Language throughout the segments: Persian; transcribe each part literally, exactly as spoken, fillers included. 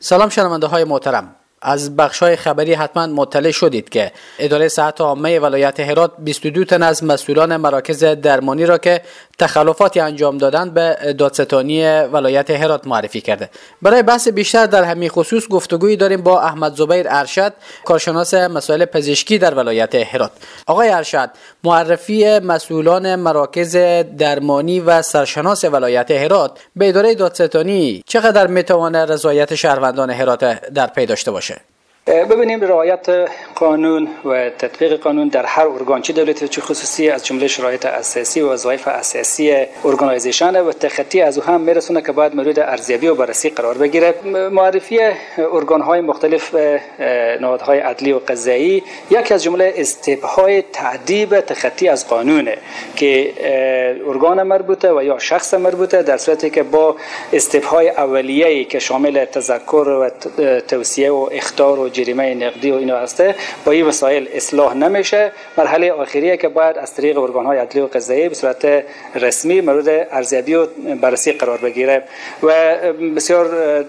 سلام شنونده های محترم. از بخش‌های خبری حتما مطلع شدید که اداره صحت عامه ولایت هرات بیست و دو تن از مسئولان مراکز درمانی را که تخلفاتی انجام دادند به دادستانی ولایت هرات معرفی کرده. برای بحث بیشتر در همین خصوص گفتگویی داریم با احمد زبیر ارشد، کارشناس مسائل پزشکی در ولایت هرات. آقای ارشد، معرفی مسئولان مراکز درمانی و سرشناس ولایت هرات به اداره دادستانی چقدر میتواند رضایت شهروندان هرات در پی داشته باشه؟ ببینیم رعایت قانون و تطبیق قانون در هر ارگان چه دولتی و چه خصوصی از جمله شرایط اساسی و وظایف اساسی ارگانایزیشن و تخطی از او هم میرسونه که باید مورد ارزیابی و بررسی قرار بگیره. معرفی ارگان‌های مختلف نهادهای عدلی و قضایی یکی از جمله استبهای تعدیب تخطی از قانونه که ارگان مربوطه و یا شخص مربوطه در صورتی که با استبهای اولیه‌ای که شامل تذکر و توصیه و اخطار و جریمه نقدی و اینا هسته با این وسایل اصلاح نمیشه. مرحله آخریه که باید از طریق ارگان‌های عدلی و قضایی به صورت رسمی مورد ارزیابی و بررسی قرار بگیره و بسیار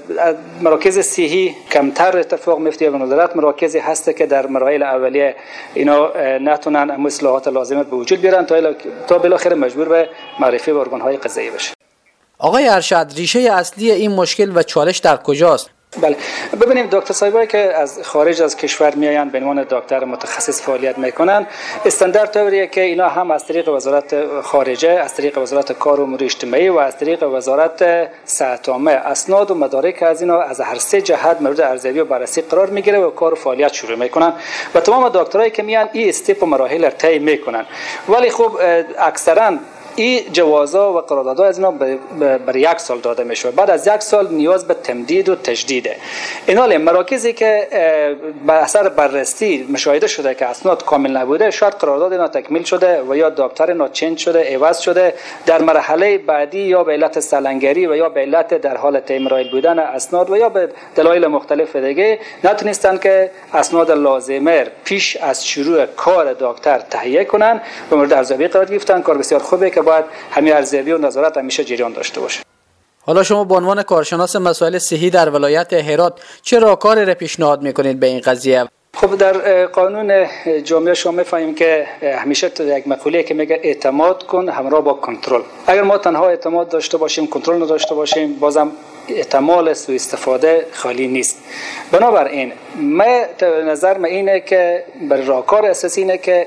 مراکز صحی کمتر اتفاق میفته و نظرات مراکزی هسته که در مراحل اولیه اینا نتونن اصلاحات لازمه به وجود بیارن تا تا بالاخره مجبور به معرفی به ارگان‌های قضایی بشه. آقای ارشد، ریشه اصلی این مشکل و چالش در کجاست؟ بله، ببینیم دکتر صاحبایی که از خارج از کشور میآیند به عنوان دکتر متخصص فعالیت میکنن، استاندارد طوریه که اینا هم از طریق وزارت خارجه، از طریق وزارت کار و امور اجتماعی و از طریق وزارت صحت عامه اسناد و مدارک از اینا از هر سه جهت مورد ارزیابی و بررسی قرار میگیره و کار و فعالیت شروع میکنن و تمام دکترایی که میان این استپ و مراحل را طی میکنن. ولی خب اکثرا این جوازا و قراردادها از اینا بر یک سال داده میشه. بعد از یک سال نیاز به تمدید و تجدیده. ایناله مراکزی که بر اثر بررسی مشاهده شده که اسناد کامل نبوده، شاید قرارداد اینا تکمیل شده و یا دکتر اینا چنج شده، عوض شده، در مرحله بعدی یا به علت سلنگری و یا به علت در حال تمرایل بودن اسناد و یا به دلایل مختلف دیگه نتونستن که اسناد لازمه پیش از شروع کار دکتر تهیه کنن و مورد ارزیابی قرار گرفتن. کار بسیار خوبه که باید همین ارزیابی و نظارت همیشه جریان داشته باشه. حالا شما به عنوان کارشناس مسائل صحی در ولایت هرات چه راهکاری را پیشنهاد میکنید به این قضیه؟ خب در قانون جامعه شما میفهمیم که همیشه یک مقوله که میگه اعتماد کن همراه با کنترل. اگر ما تنها اعتماد داشته باشیم، کنترل نداشته باشیم، بازم احتمال سوء استفاده خالی نیست. بنابراین ما نظر من اینه که بر راهکار اساسی اینه که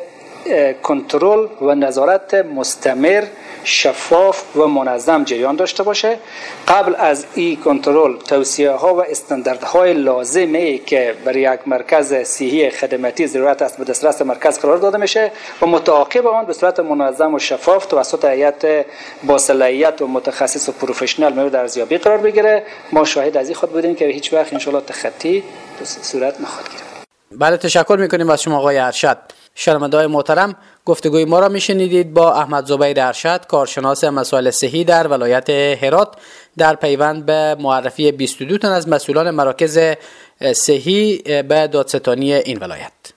کنترل و نظارت مستمر، شفاف و منظم جریان داشته باشه. قبل از این کنترل توصیه ها و استانداردهای لازمه که برای یک مرکز صحی خدماتی ضرورت است به دسترس مرکز قرار داده میشه و متعاقب آن به صورت منظم و شفاف توسط هیئت با صلاحیت و متخصص و پروفشنال مورد ارزیابی قرار بگیره. ما شاهد از این خود بودیم که هیچ وقت ان شاء الله تخطی صورت نخواهد گرفت. بله، تشکر میکنیم از شما آقای ارشد. شنونده‌های محترم، گفتگوی ما را میشنیدید با احمد زبیر ارشد، کارشناس مسائل صحی در ولایت هرات در پیوند به معرفی بیست و دو تن از مسئولان مراکز صحی به دادستانی این ولایت.